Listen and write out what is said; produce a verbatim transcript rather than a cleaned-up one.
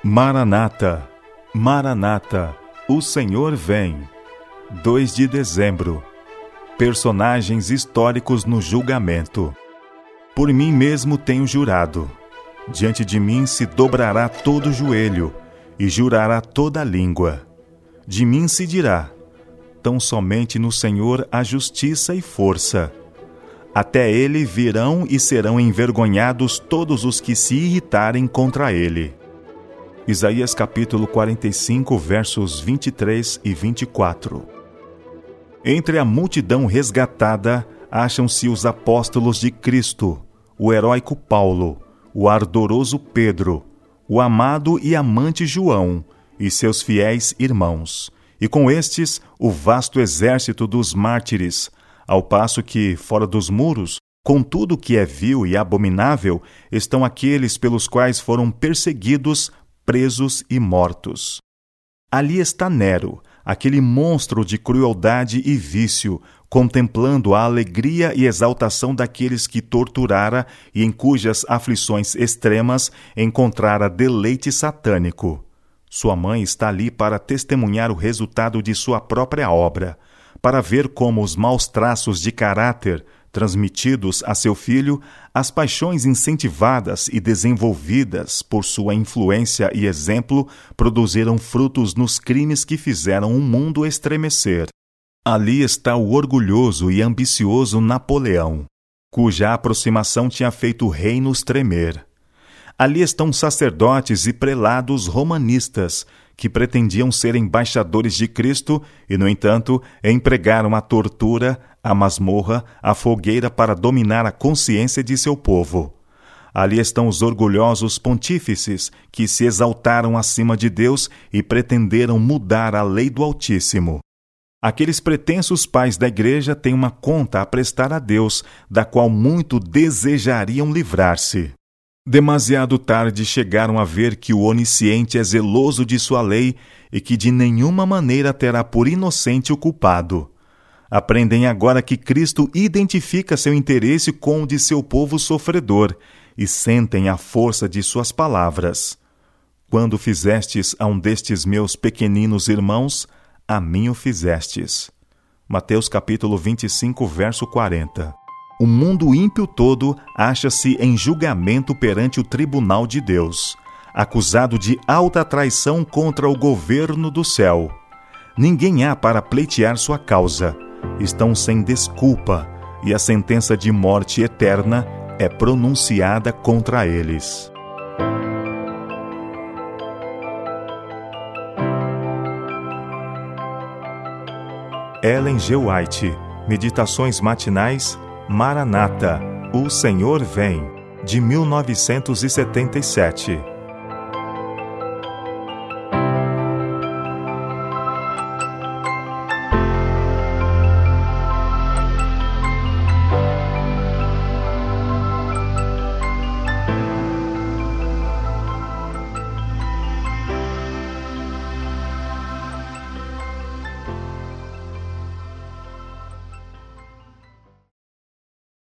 Maranata, Maranata, o Senhor vem. dois de dezembro. Personagens históricos no julgamento. Por mim mesmo tenho jurado. Diante de mim se dobrará todo joelho e jurará toda língua. De mim se dirá: tão somente no Senhor há justiça e força. Até ele virão e serão envergonhados todos os que se irritarem contra ele. Isaías capítulo quarenta e cinco, versos vinte e três e vinte e quatro. Entre a multidão resgatada, acham-se os apóstolos de Cristo, o heróico Paulo, o ardoroso Pedro, o amado e amante João, e seus fiéis irmãos, e com estes o vasto exército dos mártires, ao passo que, fora dos muros, com tudo que é vil e abominável, estão aqueles pelos quais foram perseguidos, presos e mortos. Ali está Nero, aquele monstro de crueldade e vício, contemplando a alegria e exaltação daqueles que torturara e em cujas aflições extremas encontrara deleite satânico. Sua mãe está ali para testemunhar o resultado de sua própria obra, para ver como os maus traços de caráter transmitidos a seu filho, as paixões incentivadas e desenvolvidas por sua influência e exemplo, produziram frutos nos crimes que fizeram o mundo estremecer. Ali está o orgulhoso e ambicioso Napoleão, cuja aproximação tinha feito reinos tremer. Ali estão sacerdotes e prelados romanistas, que pretendiam ser embaixadores de Cristo e, no entanto, empregaram a tortura, a masmorra, a fogueira para dominar a consciência de seu povo. Ali estão os orgulhosos pontífices que se exaltaram acima de Deus e pretenderam mudar a lei do Altíssimo. Aqueles pretensos pais da igreja têm uma conta a prestar a Deus, da qual muito desejariam livrar-se. Demasiado tarde chegaram a ver que o onisciente é zeloso de sua lei e que de nenhuma maneira terá por inocente o culpado. Aprendem agora que Cristo identifica seu interesse com o de seu povo sofredor e sentem a força de suas palavras. Quando fizestes a um destes meus pequeninos irmãos, a mim o fizestes. Mateus capítulo vinte e cinco, verso quarenta. O mundo ímpio todo acha-se em julgamento perante o tribunal de Deus, acusado de alta traição contra o governo do céu. Ninguém há para pleitear sua causa. Estão sem desculpa, e a sentença de morte eterna é pronunciada contra eles. Ellen G. White, Meditações Matinais, Maranata, o Senhor vem, de mil novecentos e setenta e sete.